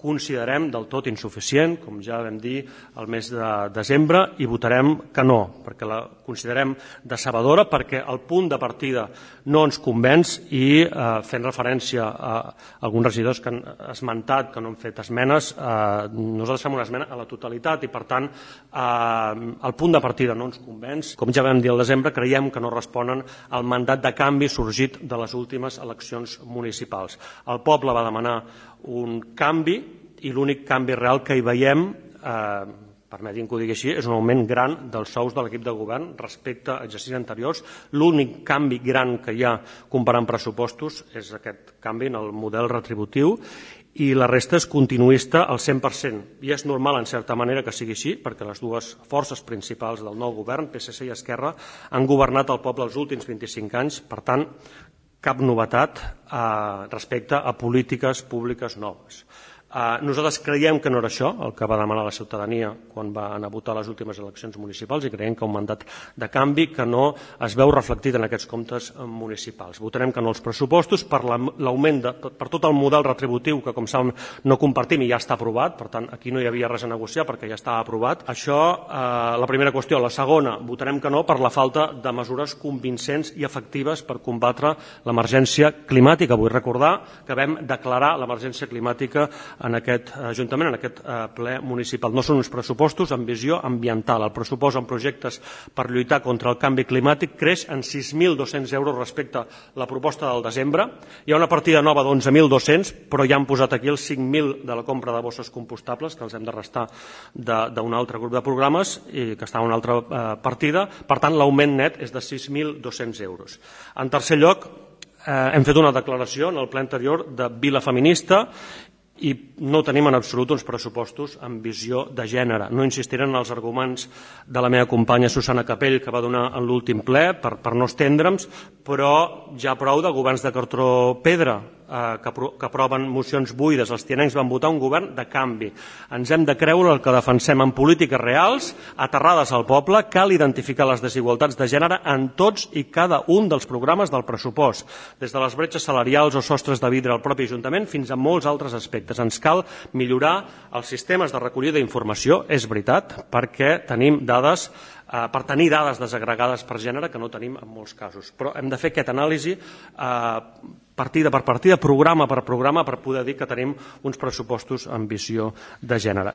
considerem del tot insuficient, com ja vam dir el mes de desembre, i votarem que no, perquè la considerem decebedora, perquè el punt de partida no ens convenç i, fent referència a alguns regidors que han esmentat que no han fet esmenes, nosaltres fem una esmena a la totalitat i, per tant, el punt de partida no ens convenç. Com ja vam dir al desembre, creiem que no responen al mandat de canvi sorgit de les últimes eleccions municipals. El poble va demanar un canvi i l'únic canvi real que hi veiem, permetin que ho digui així, és un augment gran dels sous de l'equip de govern respecte a exercicis anteriors. L'únic canvi gran que hi ha comparant pressupostos és aquest canvi en el model retributiu i la resta és continuista al 100%. I és normal, en certa manera, que sigui així, perquè les dues forces principals del nou govern, PSC i Esquerra, han governat el poble els últims 25 anys, per tant, cap novetat respecte a polítiques públiques noves. Nosaltres creiem que no era això el que va demanar la ciutadania quan va anar a votar les últimes eleccions municipals i creiem que un mandat de canvi que no es veu reflectit en aquests comptes municipals. Votarem que no als pressupostos per l'augment, per tot el model retributiu que, com saben, no compartim i ja està aprovat, per tant, aquí no hi havia res a negociar perquè ja estava aprovat. Això, la primera qüestió. La segona, votarem que no per la falta de mesures convincents i efectives per combatre l'emergència climàtica. Vull recordar que vam declarar l'emergència climàtica en aquest Ajuntament, en aquest ple municipal. No són uns pressupostos amb visió ambiental. El pressupost en projectes per lluitar contra el canvi climàtic creix en 6.200 euros respecte a la proposta del desembre. Hi ha una partida nova d'11.200, però ja han posat aquí els 5.000 de la compra de bosses compostables, que els hem de restar d'un altre grup de programes i que està en una altra partida. Per tant, l'augment net és de 6.200 euros. En tercer lloc, hem fet una declaració en el ple anterior de vila feminista i no tenim en absolut uns pressupostos amb visió de gènere. No insistiré en els arguments de la meva companya Susana Capell que va donar en l'últim ple per no estendre'ns, però ja prou de governs de cartró pedra que aproven mocions buides. Els tianencs van votar un govern de canvi. Ens hem de creure el que defensem en polítiques reals, aterrades al poble. Cal identificar les desigualtats de gènere en tots i cada un dels programes del pressupost, des de les bretxes salarials o sostres de vidre al propi Ajuntament fins a molts altres aspectes. Ens cal millorar els sistemes de recollida d'informació, és veritat, perquè tenim dades per tenir dades desagregades per gènere que no tenim en molts casos. Però hem de fer aquesta anàlisi partida per partida, programa per programa, per poder dir que tenim uns pressupostos amb visió de gènere.